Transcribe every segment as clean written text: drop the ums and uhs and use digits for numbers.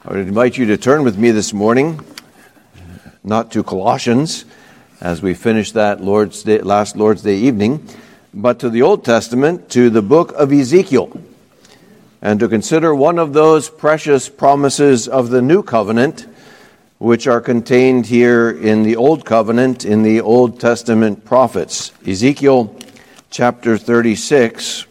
I would invite you to turn with me this morning, not to Colossians, as we finish that last Lord's Day evening, but to the Old Testament, to the book of Ezekiel, and to consider one of those precious promises of the New Covenant, which are contained here in the Old Covenant, in the Old Testament prophets. Ezekiel chapter 36,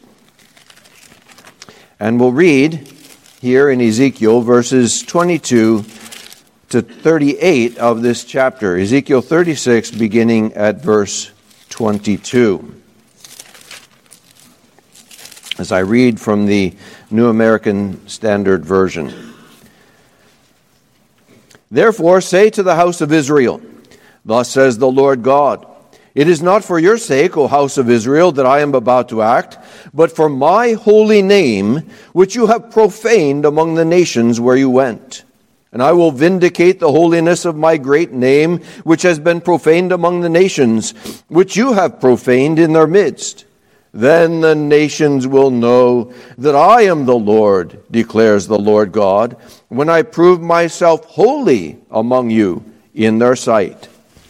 and we'll read here in Ezekiel verses 22 to 38 of this chapter. Ezekiel 36, beginning at verse 22. As I read from the New American Standard Version. Therefore say to the house of Israel, thus says the Lord God, it is not for your sake, O house of Israel, that I am about to act, but for my holy name, which you have profaned among the nations where you went. And I will vindicate the holiness of my great name, which has been profaned among the nations, which you have profaned in their midst. Then the nations will know that I am the Lord, declares the Lord God, when I prove myself holy among you in their sight.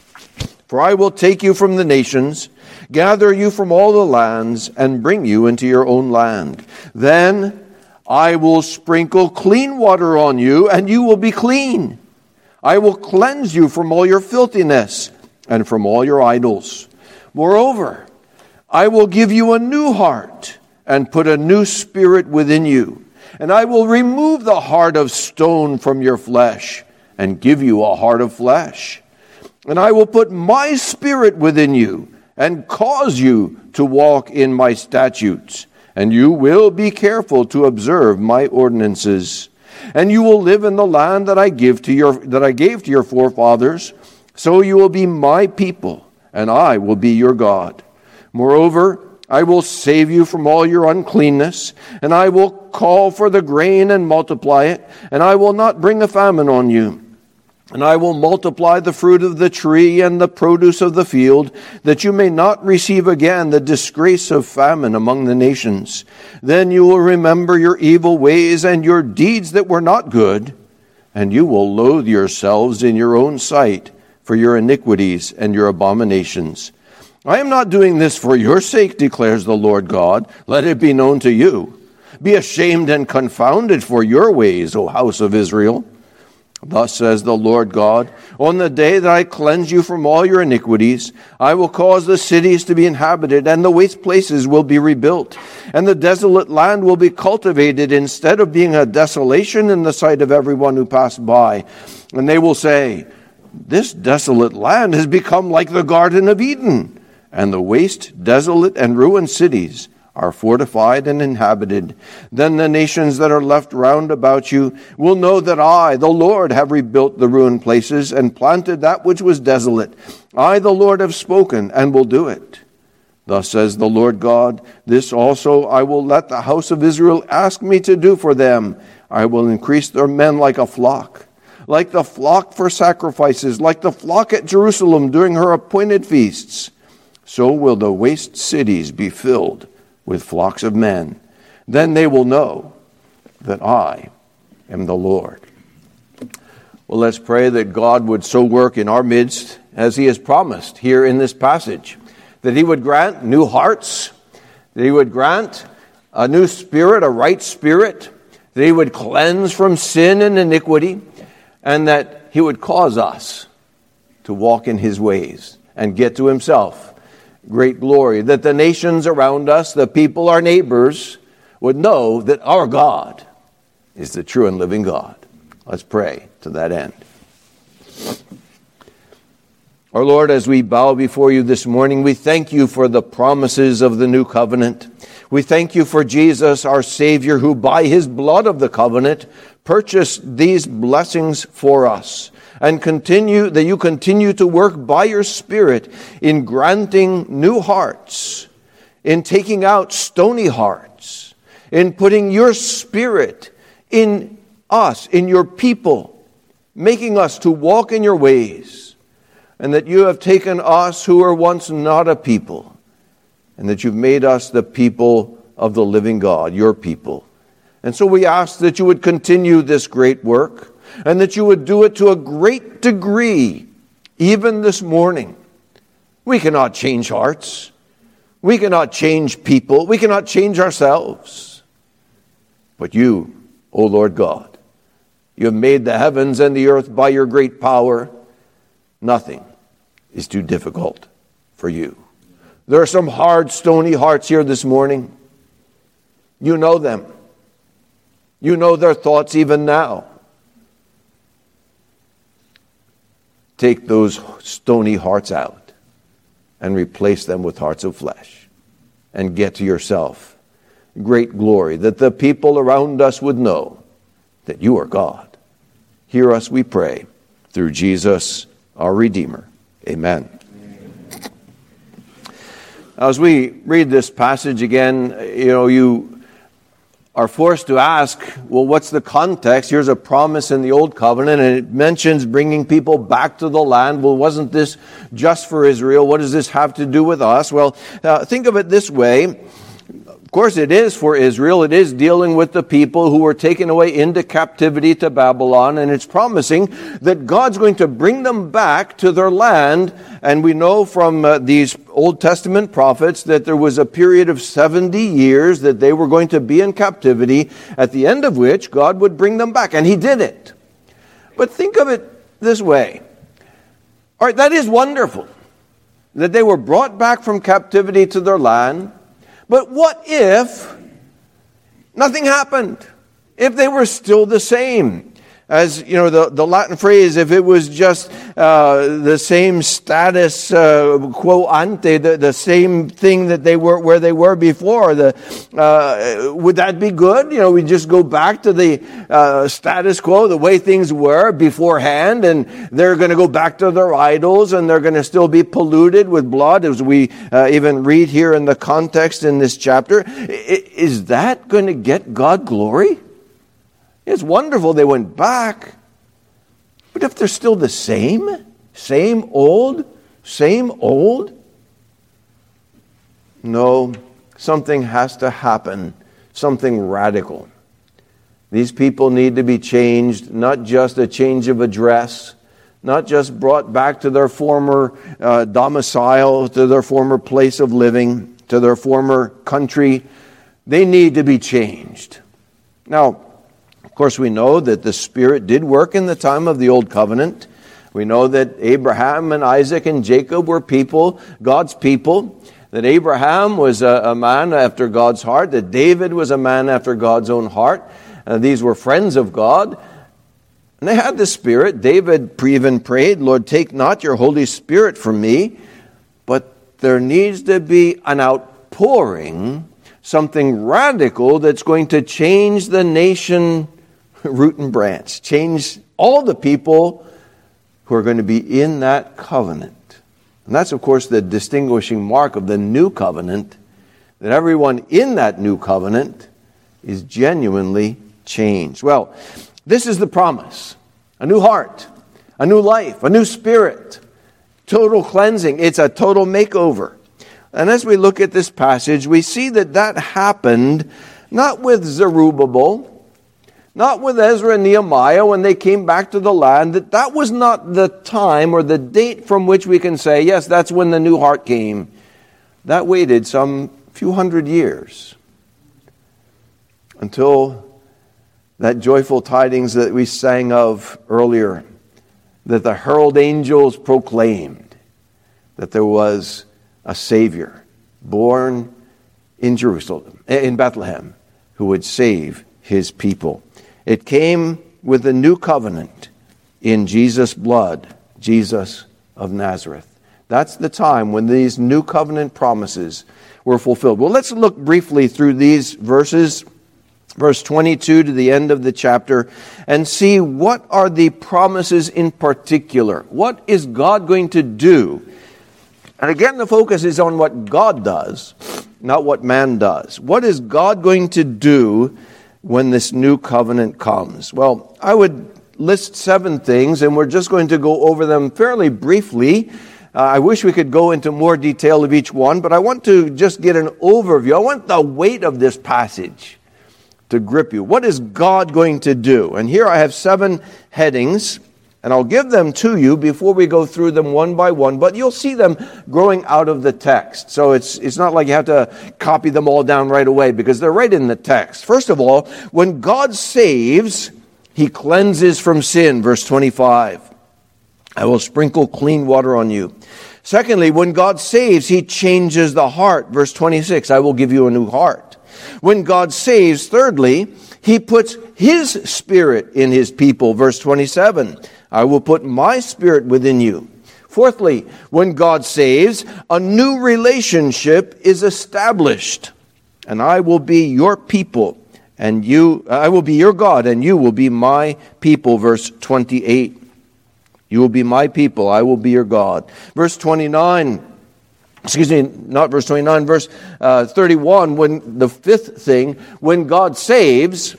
For I will take you from the nations, gather you from all the lands, and bring you into your own land. Then I will sprinkle clean water on you, and you will be clean. I will cleanse you from all your filthiness and from all your idols. Moreover, I will give you a new heart and put a new spirit within you. And I will remove the heart of stone from your flesh and give you a heart of flesh. And I will put my spirit within you and cause you to walk in my statutes. And you will be careful to observe my ordinances. And you will live in the land that I gave to your forefathers. So you will be my people, and I will be your God. Moreover, I will save you from all your uncleanness, and I will call for the grain and multiply it, and I will not bring a famine on you. And I will multiply the fruit of the tree and the produce of the field, that you may not receive again the disgrace of famine among the nations. Then you will remember your evil ways and your deeds that were not good, and you will loathe yourselves in your own sight for your iniquities and your abominations. I am not doing this for your sake, declares the Lord God. Let it be known to you. Be ashamed and confounded for your ways, O house of Israel. Thus says the Lord God, on the day that I cleanse you from all your iniquities, I will cause the cities to be inhabited, and the waste places will be rebuilt, and the desolate land will be cultivated instead of being a desolation in the sight of everyone who passed by. And they will say, this desolate land has become like the Garden of Eden, and the waste, desolate, and ruined cities are fortified and inhabited. Then the nations that are left round about you will know that I, the Lord, have rebuilt the ruined places and planted that which was desolate. I, the Lord, have spoken and will do it. Thus says the Lord God, this also I will let the house of Israel ask me to do for them. I will increase their men like a flock, like the flock for sacrifices, like the flock at Jerusalem during her appointed feasts. So will the waste cities be filled with flocks of men. Then they will know that I am the Lord. Well, let's pray that God would so work in our midst as he has promised here in this passage, that he would grant new hearts, that he would grant a new spirit, a right spirit, that he would cleanse from sin and iniquity, and that he would cause us to walk in his ways and get to himself great glory, that the nations around us, the people, our neighbors, would know that our God is the true and living God. Let's pray to that end. Our Lord, as we bow before you this morning, we thank you for the promises of the new covenant. We thank you for Jesus, our Savior, who by his blood of the covenant purchased these blessings for us. And that you continue to work by your Spirit in granting new hearts, in taking out stony hearts, in putting your Spirit in us, in your people, making us to walk in your ways, and that you have taken us who were once not a people, and that you've made us the people of the living God, your people. And so we ask that you would continue this great work, and that you would do it to a great degree, even this morning. We cannot change hearts. We cannot change people. We cannot change ourselves. But you, O Lord God, you have made the heavens and the earth by your great power. Nothing is too difficult for you. There are some hard, stony hearts here this morning. You know them. You know their thoughts even now. Take those stony hearts out and replace them with hearts of flesh, and get to yourself great glory, that the people around us would know that you are God. Hear us, we pray, through Jesus, our Redeemer. Amen. As we read this passage again, you are forced to ask, well, what's the context? Here's a promise in the Old Covenant, and it mentions bringing people back to the land. Well, wasn't this just for Israel? What does this have to do with us? Well, think of it this way. Of course, it is for Israel. It is dealing with the people who were taken away into captivity to Babylon, and it's promising that God's going to bring them back to their land. And we know from these Old Testament prophets that there was a period of 70 years that they were going to be in captivity, at the end of which God would bring them back. And he did it. But think of it this way. All right, that is wonderful, that they were brought back from captivity to their land. But what if nothing happened? If they were still the same? As the Latin phrase, if it was just the same status quo ante, the same thing that they were where they were before, would that be good? We just go back to the status quo, the way things were beforehand, and they're going to go back to their idols, and they're going to still be polluted with blood, as we even read here in the context in this chapter. Is that going to get God glory? It's wonderful they went back. But if they're still the same old, no, something has to happen, something radical. These people need to be changed, not just a change of address, not just brought back to their former domicile, to their former place of living, to their former country. They need to be changed. Now, of course, we know that the Spirit did work in the time of the Old Covenant. We know that Abraham and Isaac and Jacob were people, God's people, that Abraham was a man after God's heart, that David was a man after God's own heart. These were friends of God, and they had the Spirit. David even prayed, Lord, take not your Holy Spirit from me, but there needs to be an outpouring, something radical that's going to change the nation root and branch, change all the people who are going to be in that covenant. And that's, of course, the distinguishing mark of the new covenant, that everyone in that new covenant is genuinely changed. Well, this is the promise. A new heart, a new life, a new spirit, total cleansing. It's a total makeover. And as we look at this passage, we see that happened not with Zerubbabel, not with Ezra and Nehemiah when they came back to the land. That was not the time or the date from which we can say, yes, that's when the new heart came. That waited some few hundred years until that joyful tidings that we sang of earlier, that the herald angels proclaimed that there was a Savior born in Jerusalem, in Bethlehem, who would save his people. It came with the new covenant in Jesus' blood, Jesus of Nazareth. That's the time when these new covenant promises were fulfilled. Well, let's look briefly through these verses, verse 22 to the end of the chapter, and see what are the promises in particular. What is God going to do? And again, the focus is on what God does, not what man does. What is God going to do when this new covenant comes? Well, I would list 7 things, and we're just going to go over them fairly briefly. I wish we could go into more detail of each one, but I want to just get an overview. I want the weight of this passage to grip you. What is God going to do? And here I have 7 headings, and I'll give them to you before we go through them one by one, but you'll see them growing out of the text. So it's not like you have to copy them all down right away, because they're right in the text. First of all, when God saves, He cleanses from sin, verse 25. I will sprinkle clean water on you. Secondly, when God saves, He changes the heart, verse 26. I will give you a new heart. When God saves, thirdly, He puts His Spirit in His people. Verse 27, I will put my Spirit within you. Fourthly, when God saves, a new relationship is established. And I will be your people, and I will be your God, and you will be my people. Verse 28, you will be my people, I will be your God. Verse 29, not verse 29, verse 31, when the fifth thing, when God saves,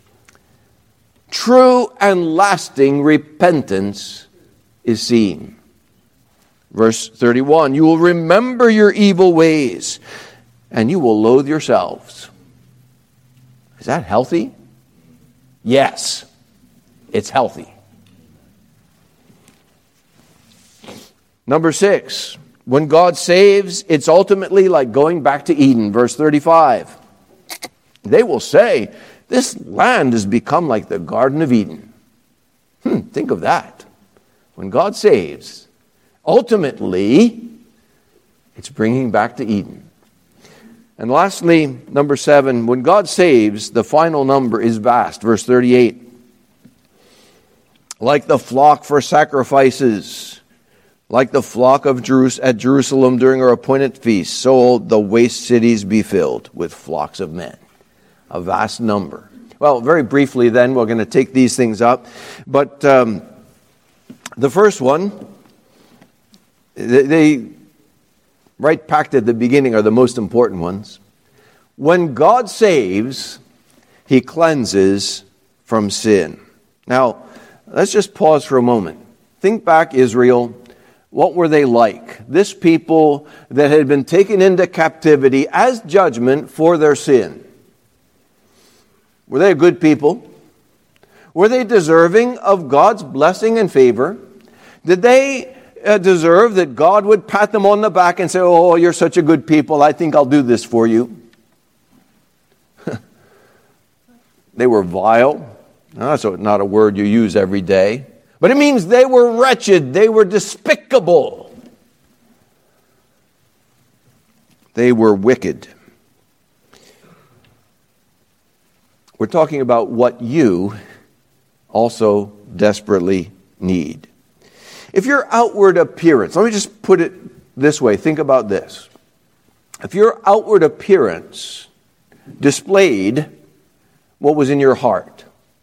true and lasting repentance is seen. Verse 31, you will remember your evil ways, and you will loathe yourselves. Is that healthy? Yes, it's healthy. Number 6, when God saves, it's ultimately like going back to Eden. Verse 35. They will say, this land has become like the Garden of Eden. Think of that. When God saves, ultimately, it's bringing back to Eden. And lastly, number 7, when God saves, the final number is vast. Verse 38. Like the flock for sacrifices, like the flock of at Jerusalem during her appointed feast, so the waste cities be filled with flocks of men. A vast number. Well, very briefly then, we're going to take these things up. But the first one, they right packed at the beginning are the most important ones. When God saves, He cleanses from sin. Now, let's just pause for a moment. Think back, Israel. What were they like? This people that had been taken into captivity as judgment for their sin. Were they a good people? Were they deserving of God's blessing and favor? Did they deserve that God would pat them on the back and say, oh, you're such a good people, I think I'll do this for you? They were vile. That's not a word you use every day. But it means they were wretched. They were despicable. They were wicked. We're talking about what you also desperately need. If your outward appearance, let me just put it this way, think about this. If your outward appearance displayed what was in your heart,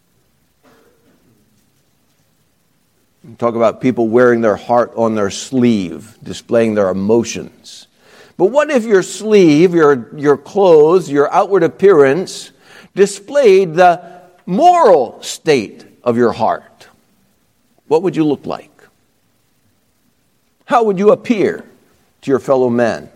talk about people wearing their heart on their sleeve, displaying their emotions. But what if your sleeve, your clothes, your outward appearance displayed the moral state of your heart? What would you look like? How would you appear to your fellow men?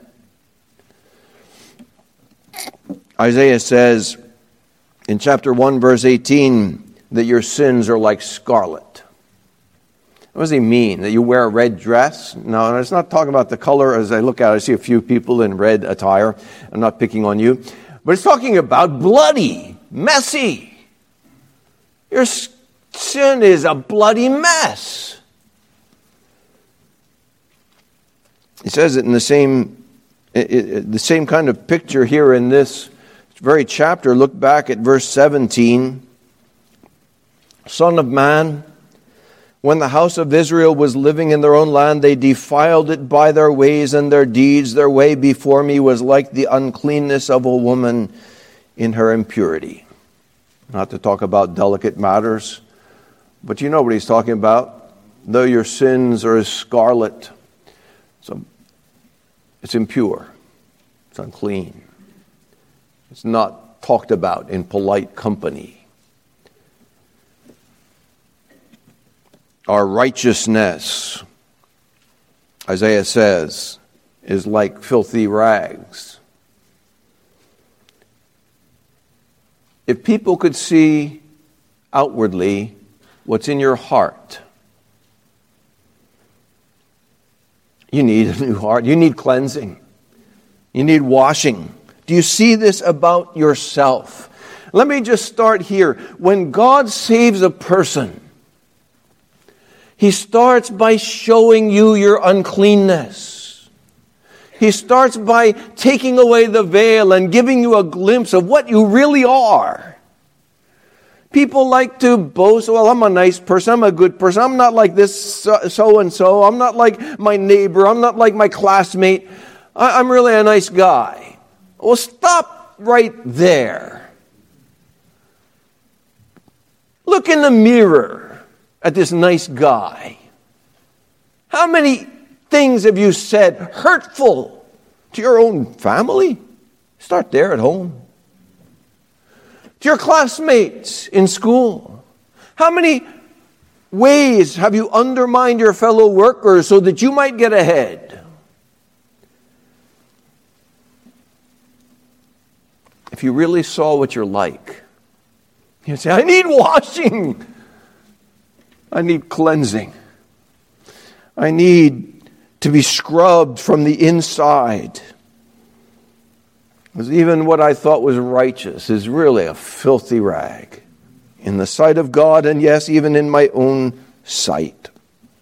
Isaiah says in chapter 1, verse 18, that your sins are like scarlet. What does he mean? That you wear a red dress? No, it's not talking about the color. As I look out, I see a few people in red attire. I'm not picking on you. But it's talking about bloody, messy. Your sin is a bloody mess. He says it in the same kind of picture here in this very chapter. Look back at verse 17. Son of man, when the house of Israel was living in their own land, they defiled it by their ways and their deeds. Their way before me was like the uncleanness of a woman in her impurity. Not to talk about delicate matters, but you know what he's talking about. Though your sins are as scarlet, so it's impure, it's unclean. It's not talked about in polite company. Our righteousness, Isaiah says, is like filthy rags. If people could see outwardly what's in your heart, you need a new heart. You need cleansing. You need washing. Do you see this about yourself? Let me just start here. When God saves a person, He starts by showing you your uncleanness. He starts by taking away the veil and giving you a glimpse of what you really are. People like to boast, well, I'm a nice person, I'm a good person, I'm not like this so-and-so, I'm not like my neighbor, I'm not like my classmate, I'm really a nice guy. Well, stop right there. Look in the mirror at this nice guy. How many things have you said hurtful to your own family? Start there at home. To your classmates in school. How many ways have you undermined your fellow workers so that you might get ahead? If you really saw what you're like, you'd say, I need washing. I need cleansing. I need to be scrubbed from the inside. Because even what I thought was righteous is really a filthy rag in the sight of God, and yes, even in my own sight.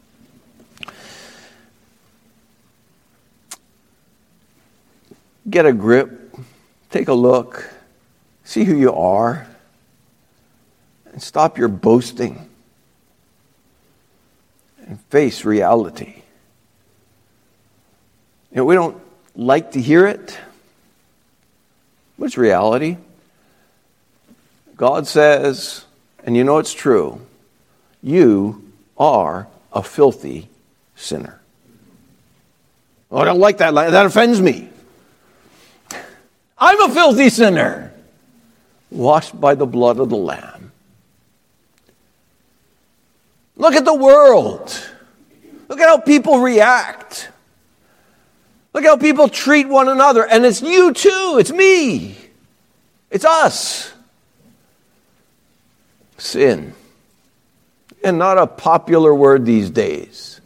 Get a grip, take a look, see who you are, and stop your boasting and face reality. You know, we don't like to hear it. What's reality? God says, and you know it's true, you are a filthy sinner. Oh, I don't like that. That offends me. I'm a filthy sinner, washed by the blood of the Lamb. Look at the world. Look at how people react. Look how people treat one another. And it's you too. It's me. It's us. Sin. And not a popular word these days.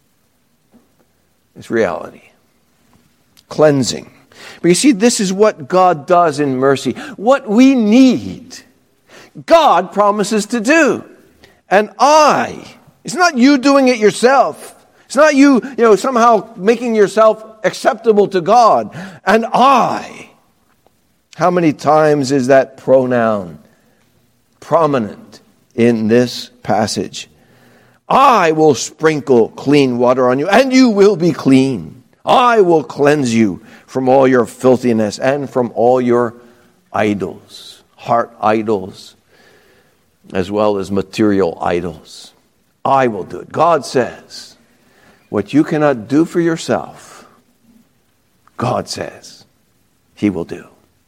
It's reality. Cleansing. But you see, this is what God does in mercy. What we need, God promises to do. And it's not you doing it yourself. It's not you somehow making yourself acceptable to God. And I. How many times is that pronoun prominent in this passage? I will sprinkle clean water on you, and you will be clean. I will cleanse you from all your filthiness and from all your idols, heart idols, as well as material idols. I will do it. God says, what you cannot do for yourself, God says He will do.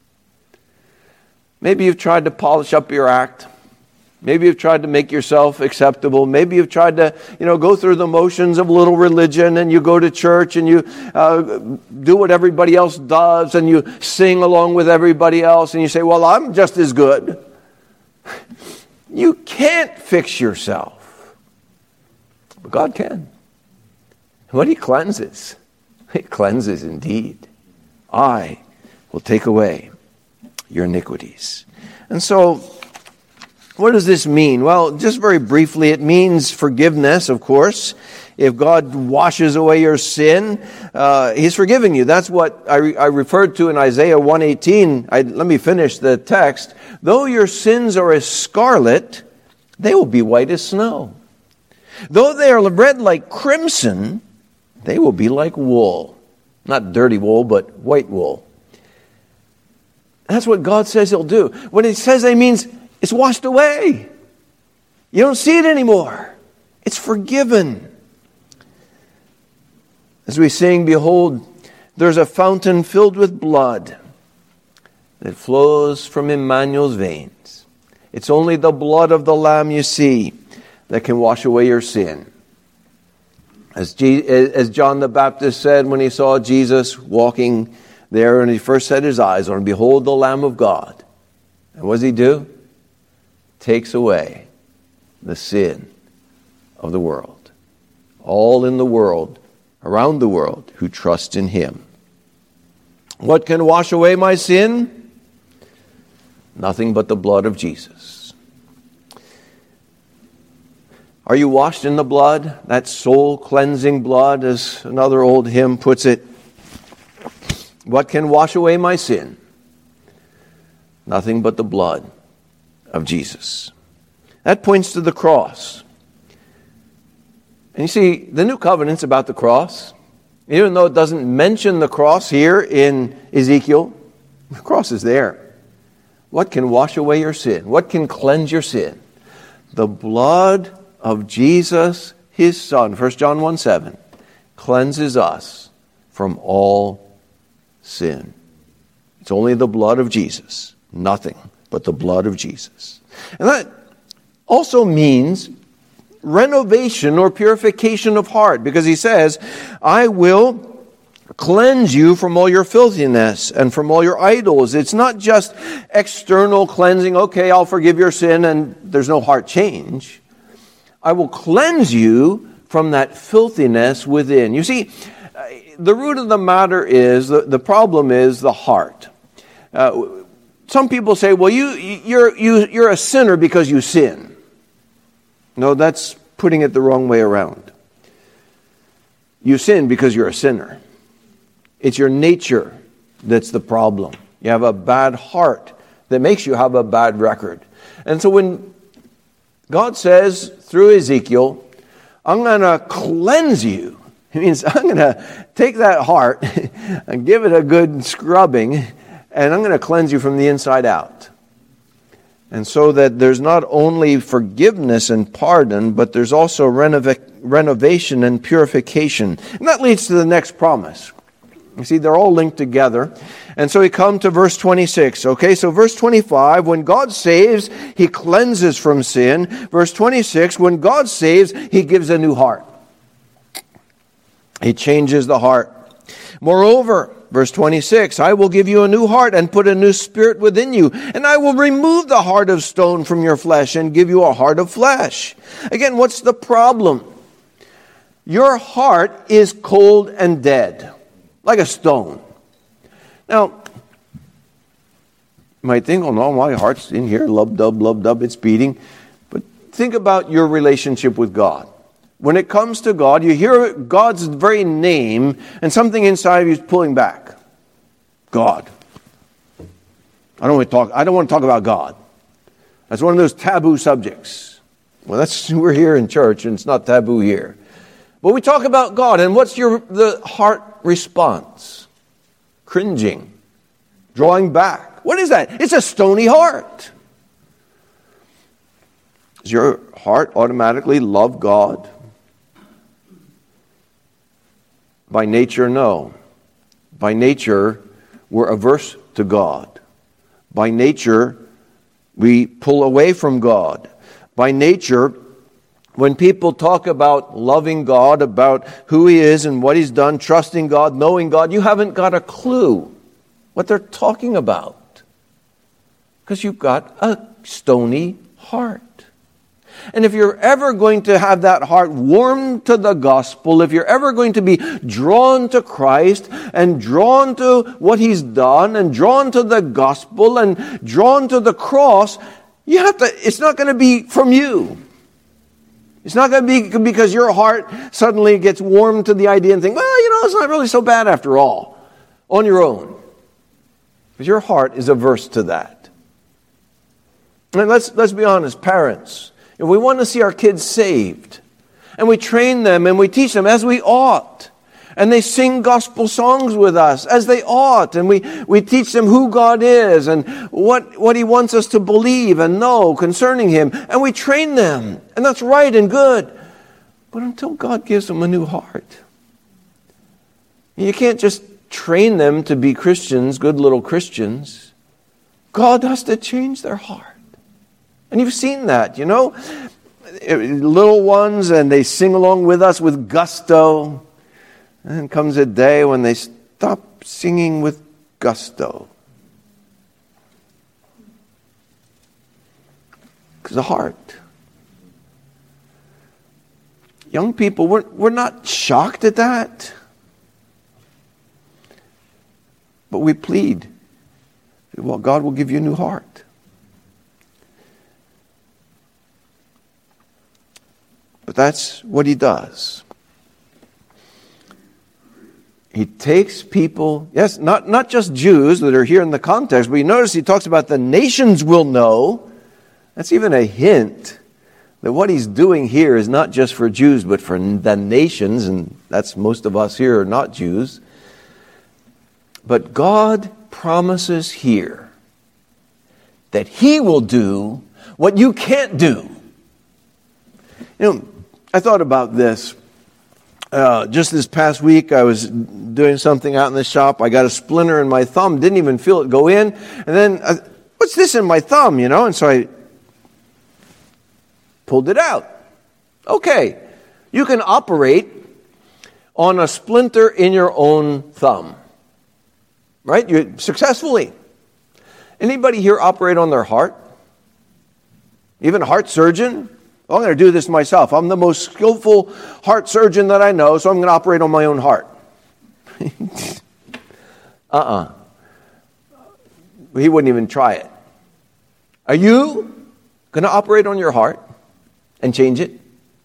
Maybe you've tried to polish up your act. Maybe you've tried to make yourself acceptable. Maybe you've tried to, go through the motions of little religion, and you go to church and you do what everybody else does, and you sing along with everybody else, and you say, well, I'm just as good. You can't fix yourself. But God can. What He cleanses, He cleanses indeed. I will take away your iniquities. And so, what does this mean? Well, just very briefly, it means forgiveness, of course. If God washes away your sin, He's forgiving you. That's what I referred to in Isaiah 1:18. Let me finish the text. Though your sins are as scarlet, they will be white as snow. Though they are red like crimson, they will be like wool. Not dirty wool, but white wool. That's what God says He'll do. When He says that, it means it's washed away. You don't see it anymore. It's forgiven. As we sing, behold, there's a fountain filled with blood that flows from Emmanuel's veins. It's only the blood of the Lamb, you see, that can wash away your sin. As John the Baptist said when he saw Jesus walking there and he first set his eyes on him, behold the Lamb of God. And what does he do? takes away the sin of the world. All in the world, around the world, who trust in him. What can wash away my sin? Nothing but the blood of Jesus. Are you washed in the blood? That soul-cleansing blood, as another old hymn puts it. What can wash away my sin? Nothing but the blood of Jesus. That points to the cross. And you see, the new covenant's about the cross. Even though it doesn't mention the cross here in Ezekiel, the cross is there. What can wash away your sin? What can cleanse your sin? The blood of Jesus, his Son, 1 John 1:7, cleanses us from all sin. It's only the blood of Jesus. Nothing but the blood of Jesus. And that also means renovation or purification of heart, because he says, I will cleanse you from all your filthiness and from all your idols. It's not just external cleansing. Okay, I'll forgive your sin and there's no heart change. I will cleanse you from that filthiness within. You see, the root of the matter is, the problem is the heart. Some people say, well, you're a sinner because you sin. No, that's putting it the wrong way around. You sin because you're a sinner. It's your nature that's the problem. You have a bad heart that makes you have a bad record. And so when God says through Ezekiel, I'm going to cleanse you, it means I'm going to take that heart and give it a good scrubbing, and I'm going to cleanse you from the inside out. And so that there's not only forgiveness and pardon, but there's also renovation and purification. And that leads to the next promise. You see, they're all linked together. And so we come to verse 26. Okay, so verse 25, when God saves, he cleanses from sin. Verse 26, when God saves, he gives a new heart. He changes the heart. Moreover, verse 26, I will give you a new heart and put a new spirit within you. And I will remove the heart of stone from your flesh and give you a heart of flesh. Again, what's the problem? Your heart is cold and dead, like a stone. Now, you might think, oh no, my heart's in here, lub-dub, it's beating. But think about your relationship with God. When it comes to God, you hear God's very name, and something inside of you is pulling back. God. I don't want to talk about God. That's one of those taboo subjects. Well, we're here in church, and it's not taboo here. But we talk about God, and what's the heart response? Cringing, drawing back. What is that? It's a stony heart. Does your heart automatically love God? By nature, no. By nature, we're averse to God. By nature, we pull away from God. By nature, when people talk about loving God, about who he is and what he's done, trusting God, knowing God, you haven't got a clue what they're talking about. Because you've got a stony heart. And if you're ever going to have that heart warm to the gospel, if you're ever going to be drawn to Christ and drawn to what he's done and drawn to the gospel and drawn to the cross, it's not going to be from you. It's not going to be because your heart suddenly gets warm to the idea and think, well, it's not really so bad after all, on your own. Because your heart is averse to that. And let's be honest, parents. If we want to see our kids saved, and we train them and we teach them as we ought, and they sing gospel songs with us as they ought, and we teach them who God is and what he wants us to believe and know concerning him, and we train them, and that's right and good. But until God gives them a new heart, you can't just train them to be Christians, good little Christians. God has to change their heart. And you've seen that, little ones, and they sing along with us with gusto. And then comes a day when they stop singing with gusto. Because the heart. Young people, we're not shocked at that. But we plead. Well, God will give you a new heart. But that's what he does. He takes people, yes, not just Jews that are here in the context, but you notice he talks about the nations will know. That's even a hint that what he's doing here is not just for Jews, but for the nations, and that's most of us here are not Jews. But God promises here that he will do what you can't do. You know, I thought about this. Just this past week, I was doing something out in the shop. I got a splinter in my thumb, didn't even feel it go in. And then, what's this in my thumb, you know? And so I pulled it out. Okay, you can operate on a splinter in your own thumb. Right? You successfully. Anybody here operate on their heart? Even a heart surgeon? I'm going to do this myself. I'm the most skillful heart surgeon that I know, so I'm going to operate on my own heart. He wouldn't even try it. Are you going to operate on your heart and change it?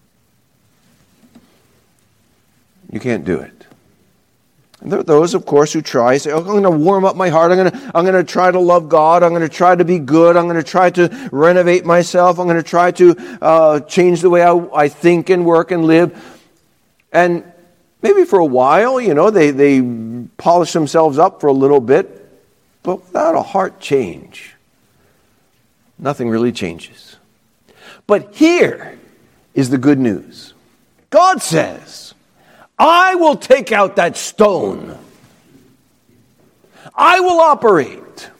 You can't do it. And there are those, of course, who try, say, I'm going to warm up my heart. I'm going to try to love God. I'm going to try to be good. I'm going to try to renovate myself. I'm going to try to change the way I think and work and live. And maybe for a while, you know, they polish themselves up for a little bit. But without a heart change, nothing really changes. But here is the good news. God says, I will take out that stone. I will operate.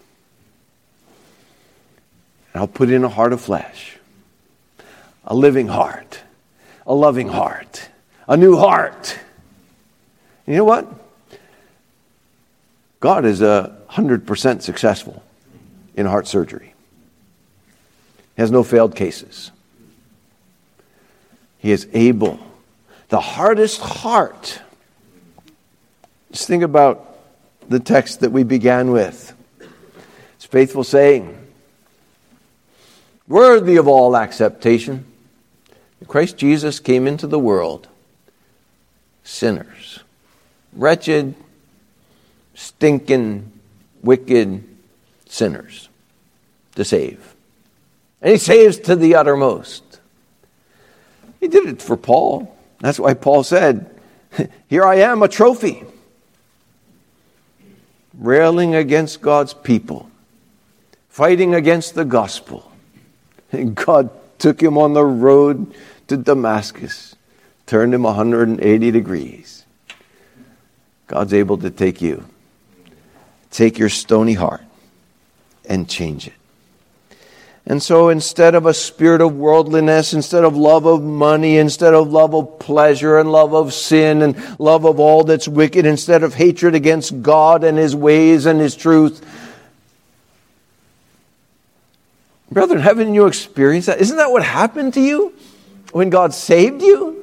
And I'll put in a heart of flesh. A living heart. A loving heart. A new heart. And you know what? God is 100% successful in heart surgery. He has no failed cases. He is able. The hardest heart. Just think about the text that we began with. It's faithful saying, worthy of all acceptation. Christ Jesus came into the world, sinners, wretched, stinking, wicked sinners to save. And he saves to the uttermost. He did it for Paul. That's why Paul said, here I am, a trophy, railing against God's people, fighting against the gospel. And God took him on the road to Damascus, turned him 180 degrees. God's able to take you, take your stony heart, and change it. And so instead of a spirit of worldliness, instead of love of money, instead of love of pleasure and love of sin and love of all that's wicked, instead of hatred against God and his ways and his truth. Brethren, haven't you experienced that? Isn't that what happened to you when God saved you?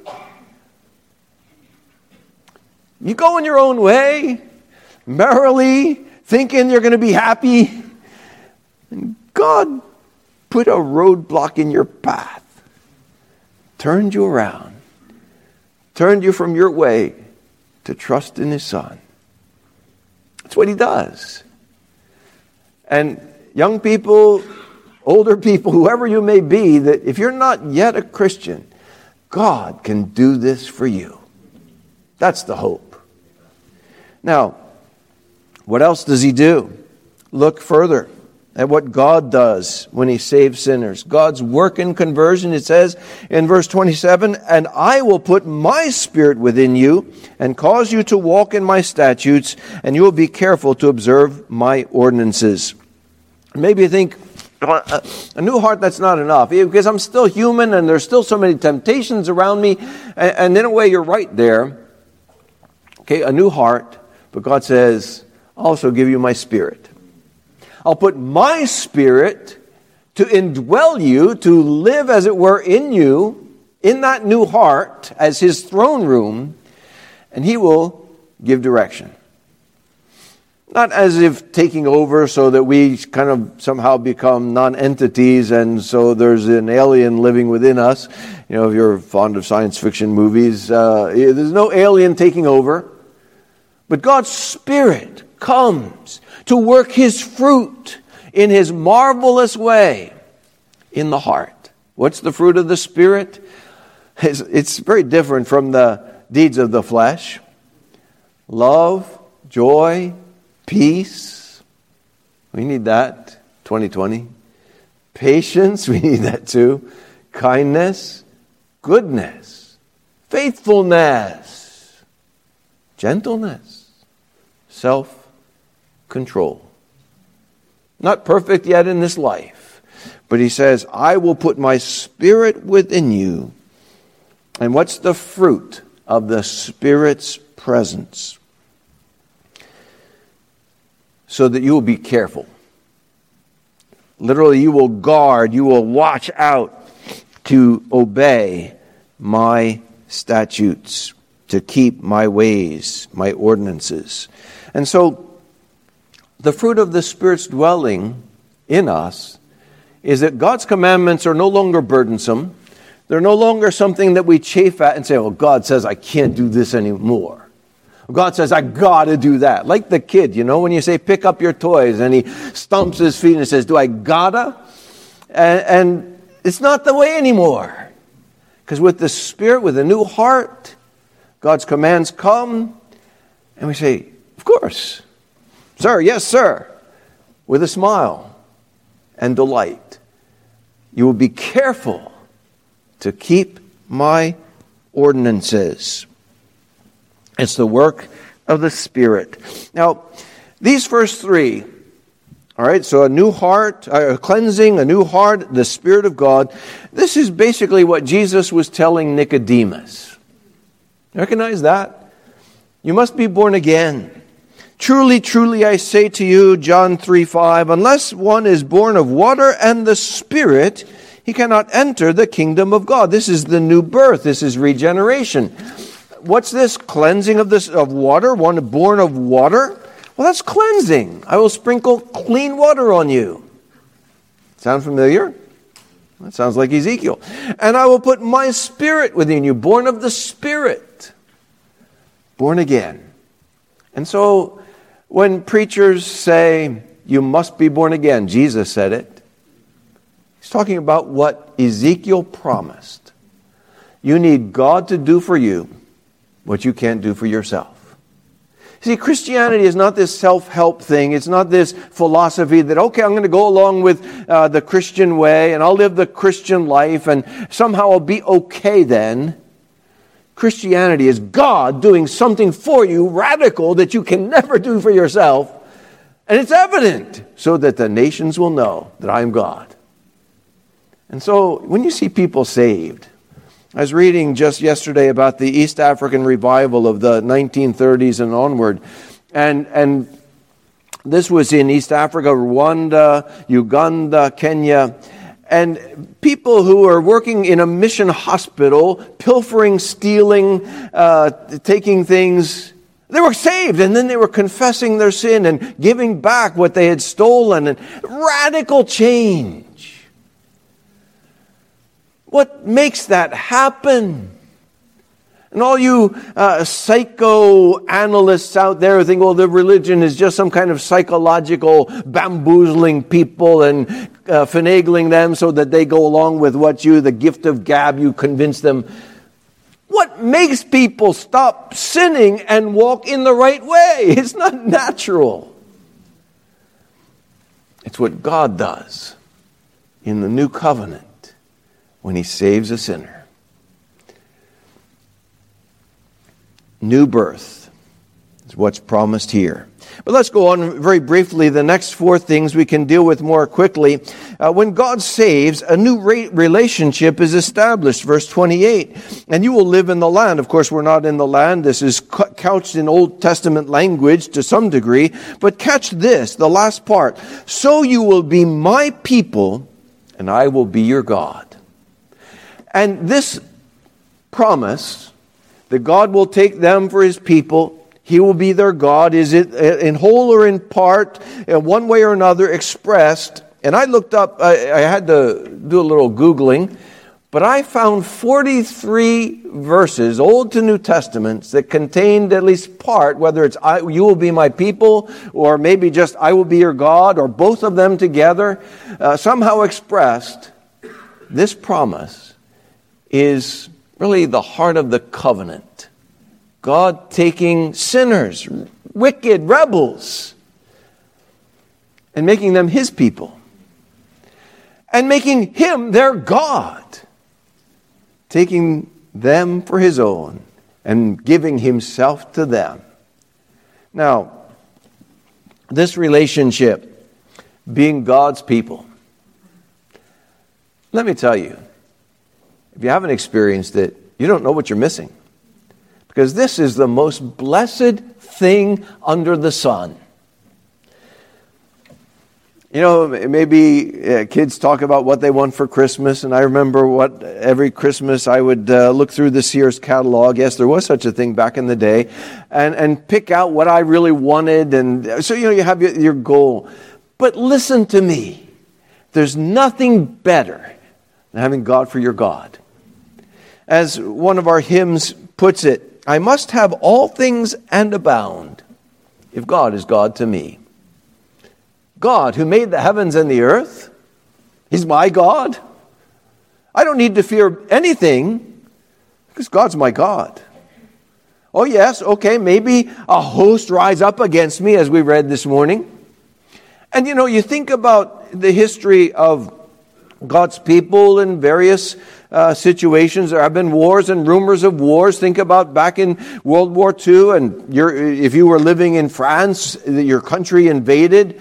You go in your own way, merrily, thinking you're going to be happy. And God put a roadblock in your path, turned you around, turned you from your way to trust in his Son. That's what he does. And young people, older people, whoever you may be, that if you're not yet a Christian, God can do this for you. That's the hope. Now, what else does he do? Look further at what God does when he saves sinners. God's work in conversion, it says in verse 27, and I will put my spirit within you and cause you to walk in my statutes, and you will be careful to observe my ordinances. Maybe you think, a new heart, that's not enough, because I'm still human and there's still so many temptations around me. And in a way, you're right there. Okay, a new heart, but God says, I'll also give you my spirit. I'll put my spirit to indwell you, to live as it were in you, in that new heart as his throne room, and he will give direction. Not as if taking over so that we kind of somehow become non-entities and so there's an alien living within us. You know, if you're fond of science fiction movies, there's no alien taking over. But God's Spirit comes to work his fruit in his marvelous way in the heart. What's the fruit of the Spirit? It's very different from the deeds of the flesh. Love, joy, peace. We need that. 2020. Patience. We need that too. Kindness. Goodness. Faithfulness. Gentleness. Self-control. Not perfect yet in this life. But he says, I will put my Spirit within you. And what's the fruit of the Spirit's presence? So that you will be careful. Literally, you will guard, you will watch out to obey my statutes, to keep my ways, my ordinances. And so, the fruit of the Spirit's dwelling in us is that God's commandments are no longer burdensome. They're no longer something that we chafe at and say, well, God says I can't do this anymore. God says, I gotta do that. Like the kid, you know, when you say, pick up your toys, and he stumps his feet and says, do I gotta? And it's not the way anymore. Because with the Spirit, with a new heart, God's commands come, and we say, of course. Sir, yes, sir. With a smile and delight. You will be careful to keep my ordinances. It's the work of the Spirit. Now, these first three, all right, so a new heart, a cleansing, a new heart, the Spirit of God. This is basically what Jesus was telling Nicodemus. Recognize that? You must be born again. Truly, truly, I say to you, John 3:5, unless one is born of water and the Spirit, he cannot enter the kingdom of God. This is the new birth. This is regeneration. What's this cleansing of water? One born of water? Well, that's cleansing. I will sprinkle clean water on you. Sound familiar? That sounds like Ezekiel. And I will put my Spirit within you, born of the Spirit. Born again. And so when preachers say, you must be born again, Jesus said it. He's talking about what Ezekiel promised. You need God to do for you what you can't do for yourself. See, Christianity is not this self-help thing. It's not this philosophy that, okay, I'm going to go along with the Christian way and I'll live the Christian life and somehow I'll be okay then. Christianity is God doing something for you radical that you can never do for yourself. And it's evident so that the nations will know that I am God. And so when you see people saved, I was reading just yesterday about the East African revival of the 1930s and onward. And this was in East Africa, Rwanda, Uganda, Kenya. And people who are working in a mission hospital, pilfering, stealing, taking things, they were saved. And then they were confessing their sin and giving back what they had stolen. And radical change. What makes that happen? And all you psychoanalysts out there think, well, the religion is just some kind of psychological bamboozling people and finagling them so that they go along with what the gift of gab, you convince them. What makes people stop sinning and walk in the right way? It's not natural. It's what God does in the new covenant. When he saves a sinner. New birth is what's promised here. But let's go on very briefly. The next four things we can deal with more quickly. When God saves, a new relationship is established. Verse 28. And you will live in the land. Of course, we're not in the land. This is couched in Old Testament language to some degree. But catch this, the last part. So you will be my people, and I will be your God. And this promise that God will take them for his people, he will be their God, is it in whole or in part, in one way or another expressed. And I looked up, I had to do a little Googling, but I found 43 verses, Old to New Testaments, that contained at least part, whether it's you will be my people, or maybe just I will be your God, or both of them together, somehow expressed. This promise is really the heart of the covenant. God taking sinners, wicked rebels, and making them his people, and making him their God, taking them for his own and giving himself to them. Now, this relationship, being God's people, let me tell you, if you haven't experienced it, you don't know what you're missing. Because this is the most blessed thing under the sun. You know, maybe kids talk about what they want for Christmas, and I remember every Christmas I would look through the Sears catalog. Yes, there was such a thing back in the day, and pick out what I really wanted, and so you have your goal. But listen to me, there's nothing better than having God for your God. As one of our hymns puts it, I must have all things and abound if God is God to me. God who made the heavens and the earth, he's my God. I don't need to fear anything because God's my God. Oh yes, okay, maybe a host rise up against me as we read this morning. And you think about the history of God's people in various situations. There have been wars and rumors of wars. Think about back in World War II, and if you were living in France, your country invaded.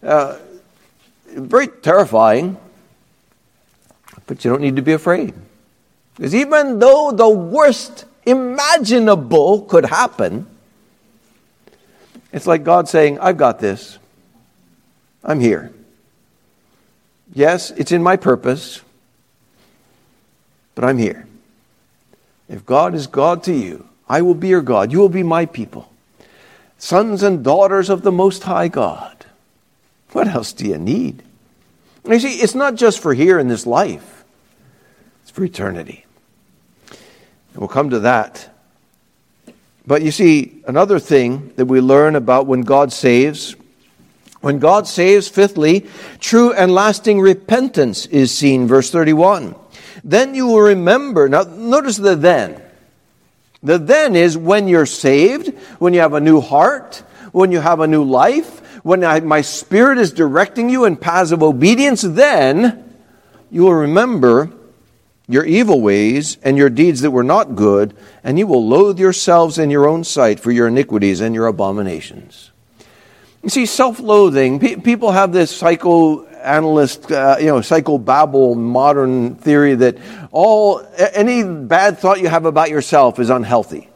Very terrifying, but you don't need to be afraid. Because even though the worst imaginable could happen, it's like God saying, I've got this. I'm here. Yes, it's in my purpose, but I'm here. If God is God to you, I will be your God. You will be my people. Sons and daughters of the Most High God. What else do you need? And you see, it's not just for here in this life. It's for eternity. And we'll come to that. But you see, another thing that we learn about when God saves, fifthly, true and lasting repentance is seen, verse 31. Then you will remember. Now, notice the then. The then is when you're saved, when you have a new heart, when you have a new life, when my Spirit is directing you in paths of obedience, then you will remember your evil ways and your deeds that were not good, and you will loathe yourselves in your own sight for your iniquities and your abominations. You see, self-loathing, people have this psychoanalyst, psychobabble modern theory that any bad thought you have about yourself is unhealthy.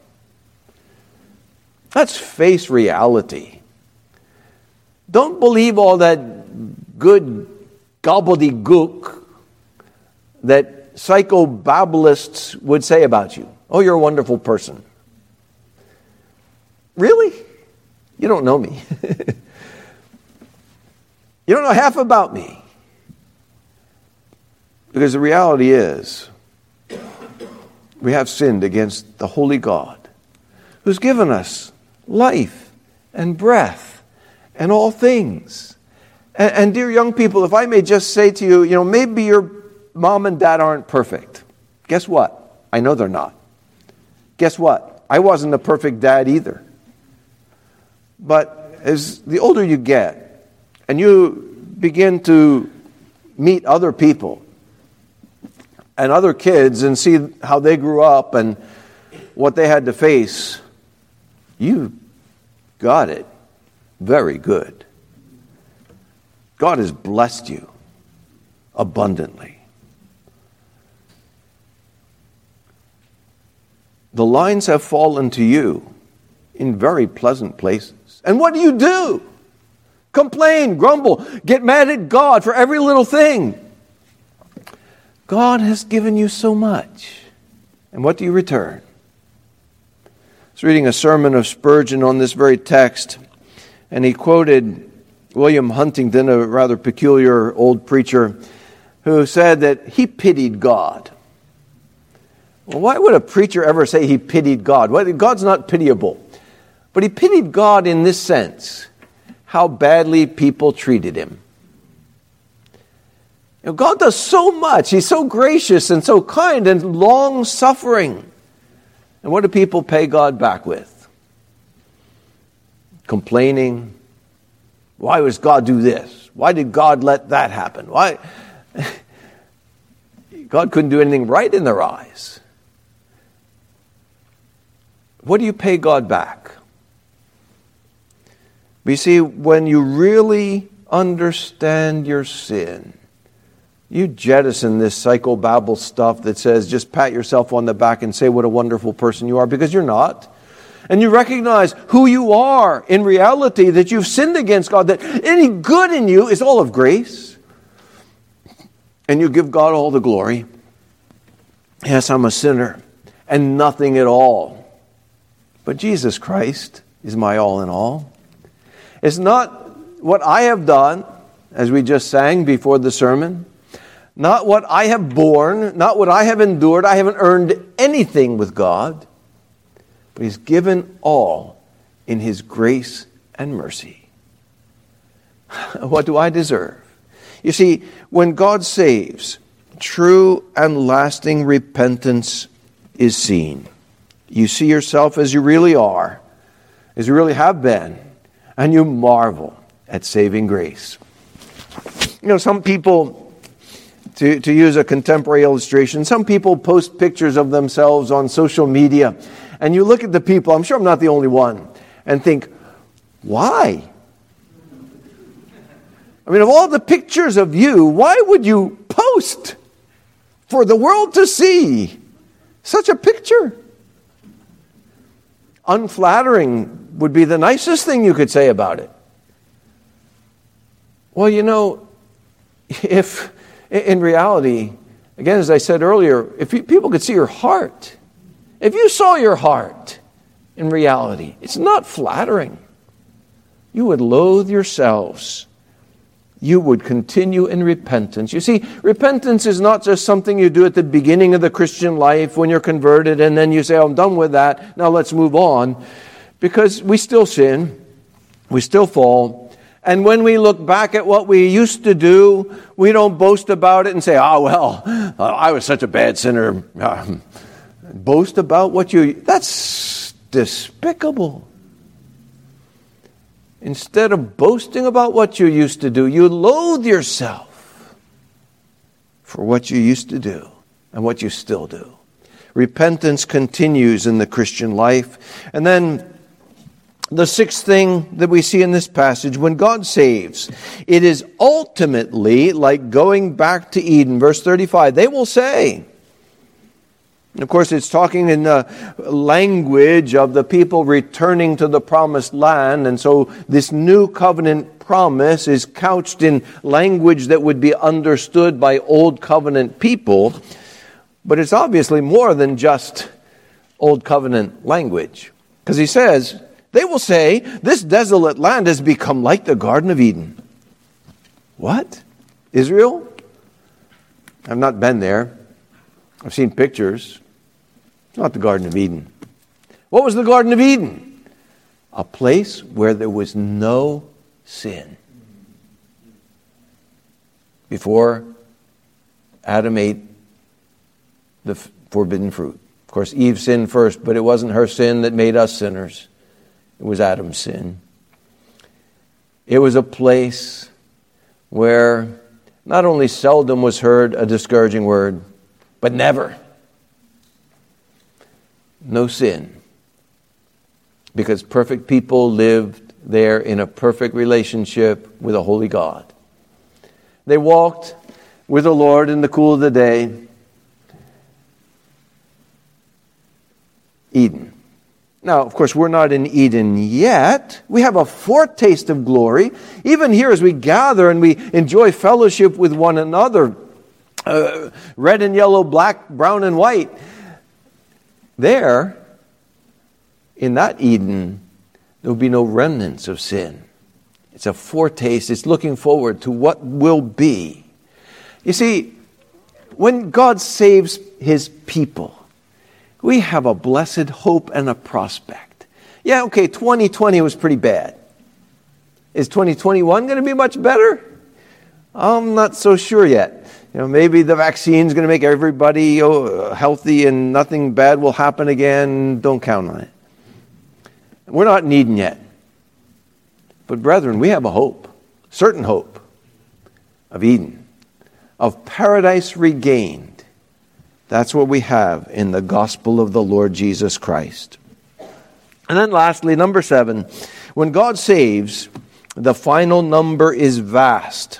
Let's face reality. Don't believe all that good gobbledygook that psychobabbalists would say about you. Oh, you're a wonderful person. Really? You don't know me. You don't know half about me. Because the reality is, we have sinned against the holy God, who's given us life and breath and all things. And dear young people, if I may just say to you, maybe your mom and dad aren't perfect. Guess what? I know they're not. Guess what? I wasn't a perfect dad either. But as the older you get, and you begin to meet other people and other kids and see how they grew up and what they had to face, you got it very good. God has blessed you abundantly. The lines have fallen to you in very pleasant places. And what do? Complain, grumble, get mad at God for every little thing. God has given you so much. And what do you return? I was reading a sermon of Spurgeon on this very text, and he quoted William Huntington, a rather peculiar old preacher, who said that he pitied God. Well, why would a preacher ever say he pitied God? Well, God's not pitiable. But he pitied God in this sense, how badly people treated him. You know, God does so much. He's so gracious and so kind and long-suffering. And what do people pay God back with? Complaining. Why does God do this? Why did God let that happen? Why? God couldn't do anything right in their eyes. What do you pay God back? But you see, when you really understand your sin, you jettison this psychobabble stuff that says just pat yourself on the back and say what a wonderful person you are, because you're not. And you recognize who you are in reality, that you've sinned against God, that any good in you is all of grace. And you give God all the glory. Yes, I'm a sinner and nothing at all. But Jesus Christ is my all in all. It's not what I have done, as we just sang before the sermon, not what I have borne, not what I have endured. I haven't earned anything with God, but He's given all in His grace and mercy. What do I deserve? You see, when God saves, true and lasting repentance is seen. You see yourself as you really are, as you really have been, and you marvel at saving grace. You know, some people, to use a contemporary illustration, some people post pictures of themselves on social media, and you look at the people, I'm sure I'm not the only one, and think, why? I mean, of all the pictures of you, why would you post for the world to see such a picture? Unflattering would be the nicest thing you could say about it. Well, you know, if in reality, again, as I said earlier, if people could see your heart, if you saw your heart in reality, it's not flattering. You would loathe yourselves. You would continue in repentance. You see, repentance is not just something you do at the beginning of the Christian life when you're converted and then you say, oh, I'm done with that, now let's move on. Because we still sin, we still fall, and when we look back at what we used to do, we don't boast about it and say, I was such a bad sinner. Boast about what that's despicable. Instead of boasting about what you used to do, you loathe yourself for what you used to do and what you still do. Repentance continues in the Christian life. And then the sixth thing that we see in this passage, when God saves, it is ultimately like going back to Eden. Verse 35, they will say, and of course, it's talking in the language of the people returning to the promised land. And so this new covenant promise is couched in language that would be understood by old covenant people. But it's obviously more than just old covenant language. Because he says, they will say, this desolate land has become like the Garden of Eden. What? Israel? I've not been there. I've seen pictures. Not the Garden of Eden. What was the Garden of Eden? A place where there was no sin. Before Adam ate the forbidden fruit. Of course, Eve sinned first, but it wasn't her sin that made us sinners. It was Adam's sin. It was a place where not only seldom was heard a discouraging word, but never. No sin. Because perfect people lived there in a perfect relationship with a holy God. They walked with the Lord in the cool of the day. Eden. Now, of course, we're not in Eden yet. We have a foretaste of glory. Even here as we gather and we enjoy fellowship with one another, red and yellow, black, brown and white. There, in that Eden, there will be no remnants of sin. It's a foretaste. It's looking forward to what will be. You see, when God saves His people, we have a blessed hope and a prospect. Yeah, okay, 2020 was pretty bad. Is 2021 going to be much better? I'm not so sure yet. Maybe the vaccine's going to make everybody healthy and nothing bad will happen again. Don't count on it. We're not in Eden yet. But brethren, we have a hope, certain hope of Eden, of paradise regained. That's what we have in the gospel of the Lord Jesus Christ. And then lastly, number 7, when God saves, the final number is vast.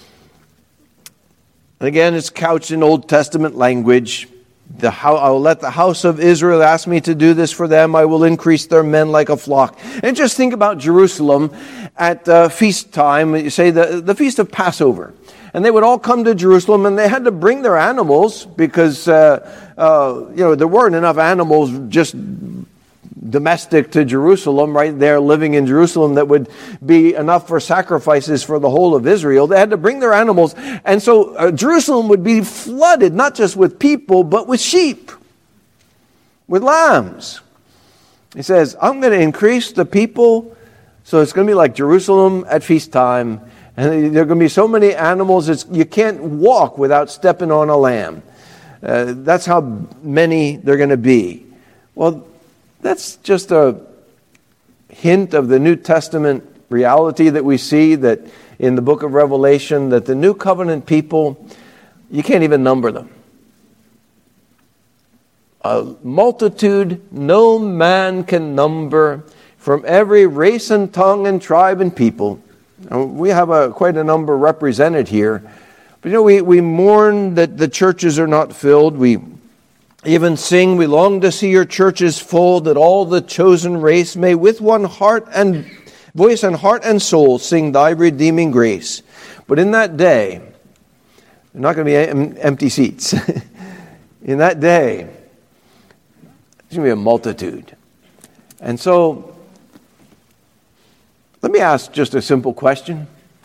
And again, it's couched in Old Testament language. I will let the house of Israel ask me to do this for them. I will increase their men like a flock. And just think about Jerusalem at feast time. You say the feast of Passover. And they would all come to Jerusalem, and they had to bring their animals because there weren't enough animals just domestic to Jerusalem, right there living in Jerusalem, that would be enough for sacrifices for the whole of Israel. They had to bring their animals. And so Jerusalem would be flooded, not just with people, but with sheep, with lambs. He says, I'm going to increase the people, so it's going to be like Jerusalem at feast time. And there are going to be so many animals, you can't walk without stepping on a lamb. That's how many they're going to be. Well, that's just a hint of the New Testament reality that we see that in the book of Revelation, that the new covenant people, you can't even number them. A multitude no man can number, from every race and tongue and tribe and people. We have quite a number represented here. But we mourn that the churches are not filled. We even sing, we long to see your churches full, that all the chosen race may with one heart and voice and heart and soul sing thy redeeming grace. But in that day, there are not going to be empty seats. In that day, there's going to be a multitude. And so, let me ask just a simple question.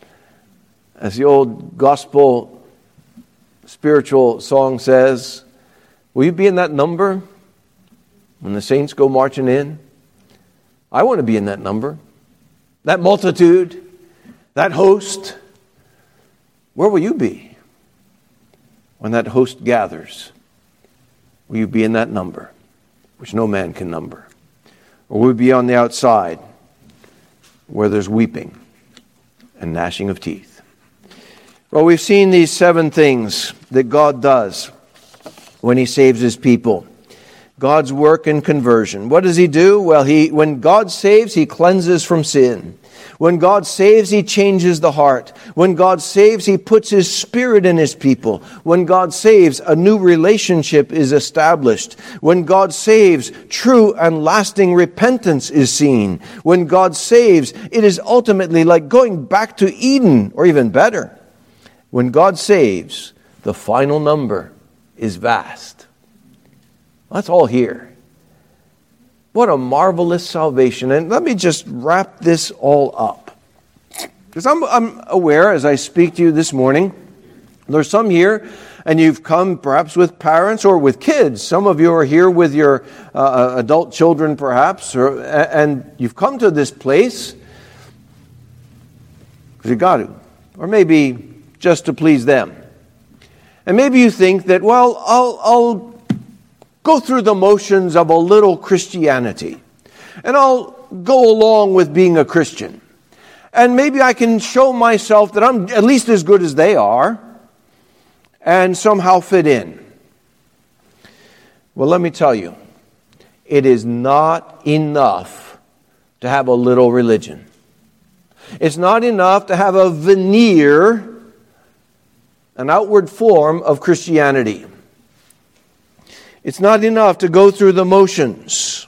As the old gospel spiritual song says, will you be in that number when the saints go marching in? I want to be in that number. That multitude, that host. Where will you be when that host gathers? Will you be in that number, which no man can number? Or will you be on the outside, where there's weeping and gnashing of teeth? Well, we've seen these 7 things that God does when He saves His people. God's work in conversion. What does He do? Well, when God saves, He cleanses from sin. When God saves, He changes the heart. When God saves, He puts His Spirit in His people. When God saves, a new relationship is established. When God saves, true and lasting repentance is seen. When God saves, it is ultimately like going back to Eden, or even better. When God saves, the final number is vast. That's all here. What a marvelous salvation. And let me just wrap this all up. Because I'm aware, as I speak to you this morning, there's some here, and you've come perhaps with parents or with kids. Some of you are here with your adult children perhaps, and you've come to this place because you got to. Or maybe just to please them. And maybe you think that, well, I'll go through the motions of a little Christianity. And I'll go along with being a Christian. And maybe I can show myself that I'm at least as good as they are and somehow fit in. Well, let me tell you, it is not enough to have a little religion. It's not enough to have a veneer, an outward form of Christianity. It's not enough to go through the motions.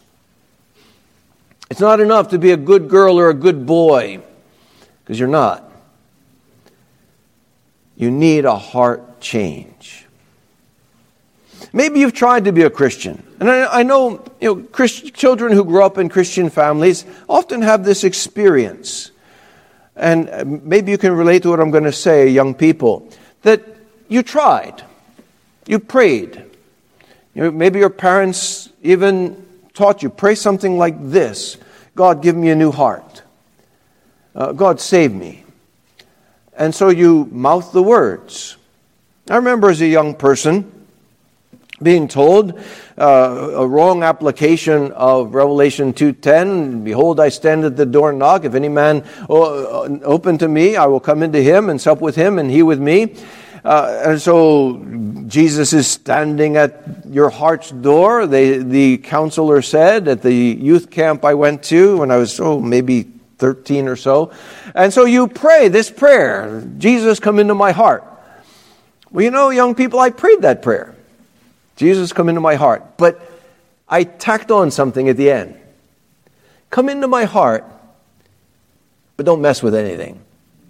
It's not enough to be a good girl or a good boy, because you're not. You need a heart change. Maybe you've tried to be a Christian. And I know, children who grow up in Christian families often have this experience. And maybe you can relate to what I'm going to say, young people, that you tried. You prayed. Maybe your parents even taught you, pray something like this: God, give me a new heart. God, save me. And so you mouth the words. I remember as a young person being told a wrong application of Revelation 2:10, behold, I stand at the door and knock. If any man open to me, I will come into him and sup with him and he with me. And so Jesus is standing at your heart's door. The counselor said at the youth camp I went to when I was maybe 13 or so. And so you pray this prayer, Jesus, come into my heart. Well, young people, I prayed that prayer. Jesus, come into my heart. But I tacked on something at the end. Come into my heart, but don't mess with anything.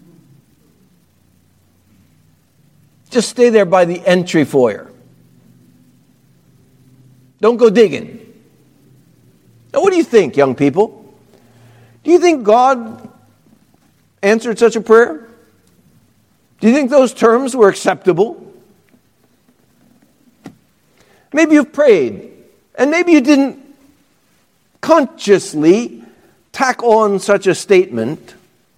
Just stay there by the entry foyer. Don't go digging. Now, what do you think, young people? Do you think God answered such a prayer? Do you think those terms were acceptable? Maybe you've prayed, and maybe you didn't consciously tack on such a statement,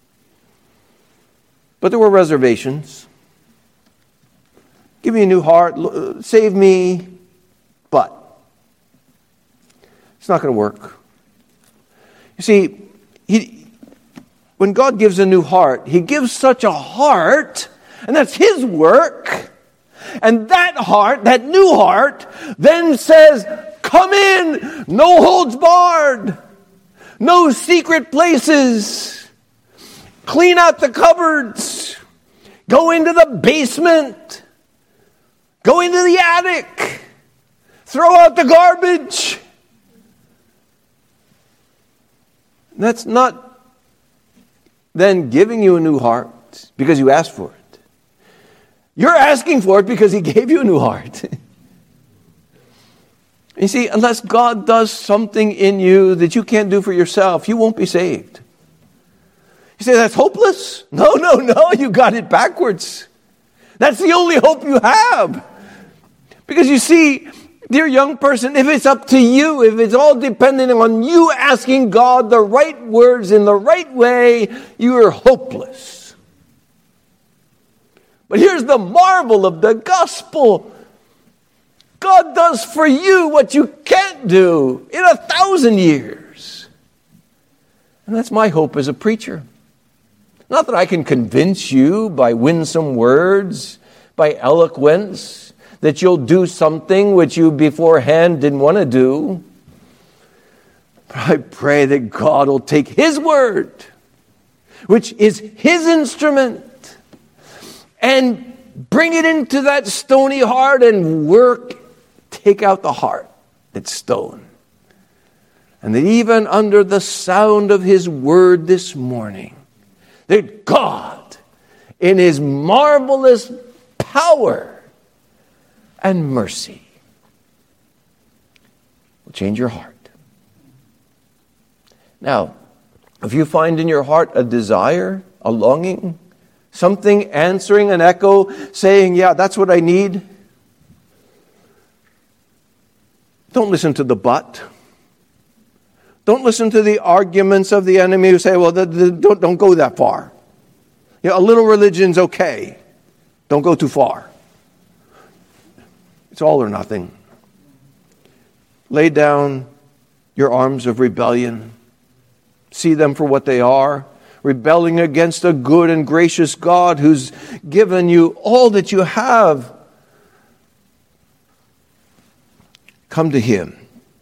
but there were reservations. Give me a new heart, save me, but it's not going to work. You see, when God gives a new heart, He gives such a heart, and that's His work. And that heart, that new heart, then says, come in, no holds barred, no secret places, clean out the cupboards, go into the basement, go into the attic, throw out the garbage. That's not then giving you a new heart because you asked for it. You're asking for it because He gave you a new heart. You see, unless God does something in you that you can't do for yourself, you won't be saved. You say, that's hopeless? No, you got it backwards. That's the only hope you have. Because you see, dear young person, if it's up to you, if it's all dependent on you asking God the right words in the right way, you are hopeless. But here's the marvel of the gospel. God does for you what you can't do in 1,000 years. And that's my hope as a preacher. Not that I can convince you by winsome words, by eloquence, that you'll do something which you beforehand didn't want to do. But I pray that God will take His word, which is His instrument, and bring it into that stony heart and take out the heart that's stone. And that even under the sound of His word this morning, that God, in His marvelous power and mercy, will change your heart. Now, if you find in your heart a desire, a longing, something answering an echo, saying, yeah, that's what I need, don't listen to the but. Don't listen to the arguments of the enemy who say, well, don't go that far. A little religion's okay. Don't go too far. It's all or nothing. Lay down your arms of rebellion. See them for what they are. Rebelling against a good and gracious God who's given you all that you have. Come to Him.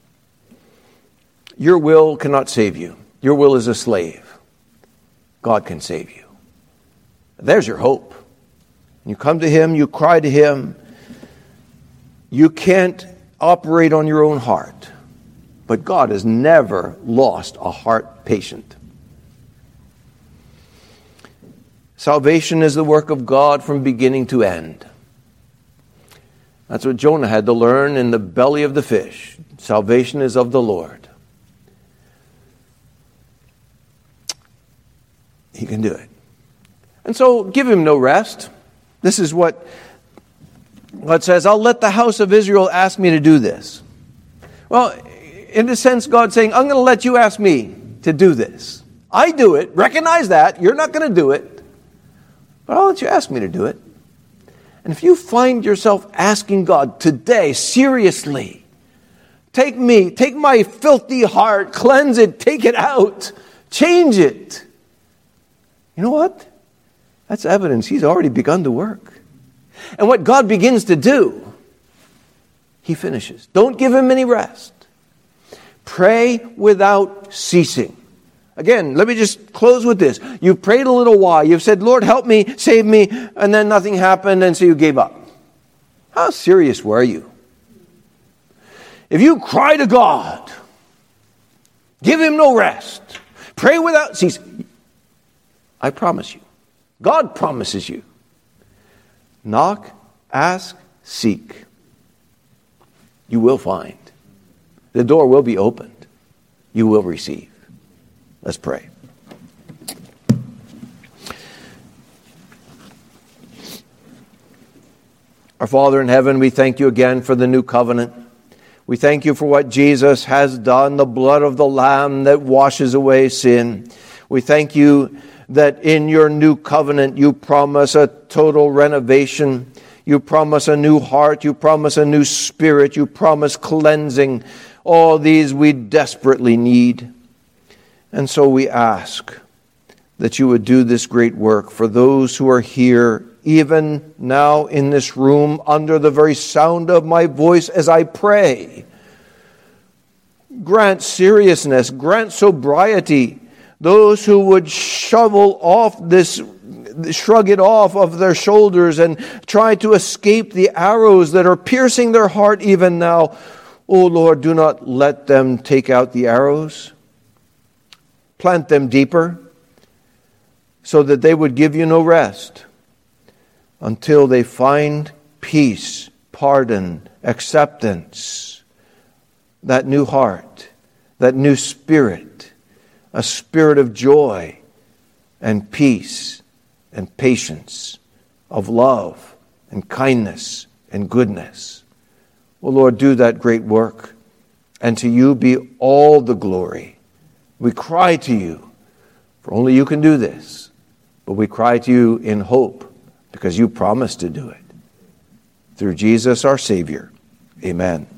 Your will cannot save you. Your will is a slave. God can save you. There's your hope. You come to Him, you cry to Him. You can't operate on your own heart. But God has never lost a heart patient. Salvation is the work of God from beginning to end. That's what Jonah had to learn in the belly of the fish. Salvation is of the Lord. He can do it. And so give him no rest. This is what God says, I'll let the house of Israel ask me to do this. Well, in a sense, God's saying, I'm going to let you ask me to do this. I do it. Recognize that. You're not going to do it. But I'll let you ask me to do it. And if you find yourself asking God today, seriously, take my filthy heart, cleanse it, take it out, change it. You know what? That's evidence He's already begun to work. And what God begins to do, He finishes. Don't give Him any rest. Pray without ceasing. Again, let me just close with this. You've prayed a little while. You've said, Lord, help me, save me, and then nothing happened, and so you gave up. How serious were you? If you cry to God, give Him no rest, pray without ceasing, I promise you, God promises you, knock, ask, seek. You will find. The door will be opened. You will receive. Let's pray. Our Father in heaven, we thank you again for the new covenant. We thank you for what Jesus has done, the blood of the Lamb that washes away sin. We thank you that in your new covenant you promise a total renovation. You promise a new heart. You promise a new spirit. You promise cleansing. All these we desperately need. And so we ask that you would do this great work for those who are here, even now in this room, under the very sound of my voice as I pray. Grant seriousness, grant sobriety. Those who would shrug it off of their shoulders and try to escape the arrows that are piercing their heart even now. Oh Lord, do not let them take out the arrows. Plant them deeper so that they would give you no rest until they find peace, pardon, acceptance, that new heart, that new spirit, a spirit of joy and peace and patience, of love and kindness and goodness. Oh Lord, do that great work, and to you be all the glory. We cry to you, for only you can do this. But we cry to you in hope, because you promised to do it. Through Jesus our Savior. Amen.